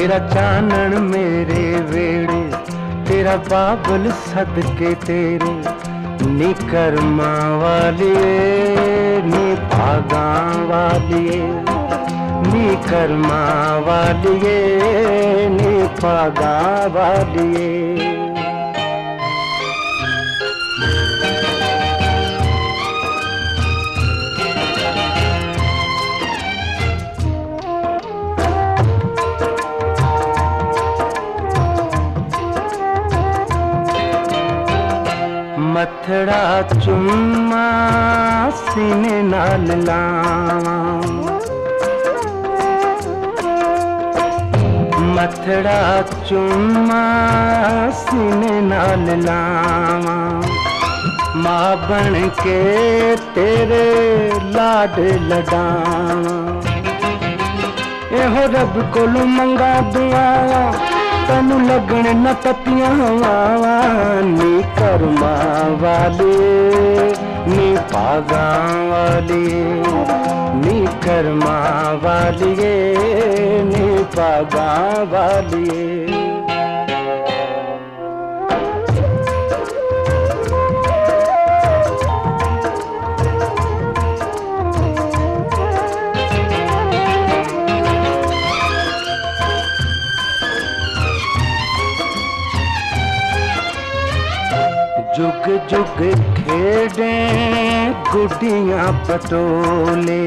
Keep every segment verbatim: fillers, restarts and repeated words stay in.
तेरा चानन मेरे वेड़े, तेरा बाबल सदके तेरे। नी कर्मा वालिए नी भागा वालिए, नी कर्मा वालिए नी भागा वालिए। मथड़ा चुम्मा सीने नाल लावां, मथड़ा चुम्मा सीने नाल लावां। मां बन के तेरे लाड लडावां। एहो रब कोलों मंगा दुआवां, तैनू लगन न तपियां हवावां। नी कर्मा वालिए नी भागा वालिए, नी कर्मा वालिए नी भागा वालिए। जुग जुग खेड़े गुड्डियां पटोले,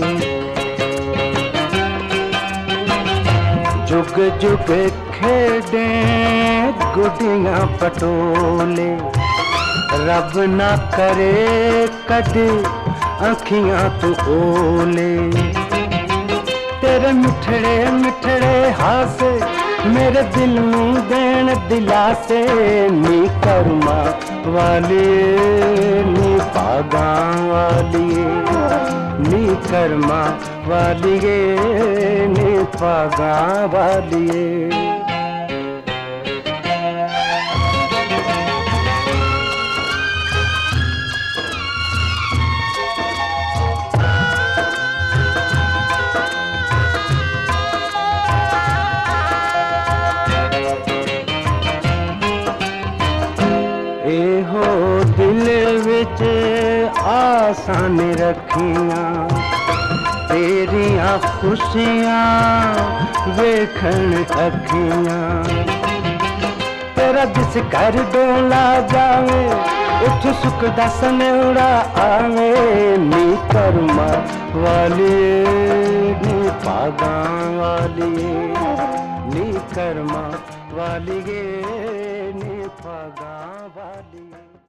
जुग जुग खेड़े गुड्डियां पटोले। रब ना करे कदे अखियां तू ओले। तेरे मिठड़े मिठड़े हासे मेरे दिल नूं देन दिलासे। नी कर्मा वालिए नी भागा वालिए, नी कर्मा वालिए नी भागा वालिए। एहो दिल विच आसान रखियां, तेरियां खुशियां वेखण अखियां। तेरा जिस घर डोला जावे, उठ सुख दा सनेड़ा आवे। नी कर्मा वालिए नी भागा वालिए, नी कर्मा वालिए नी भागा वालिए।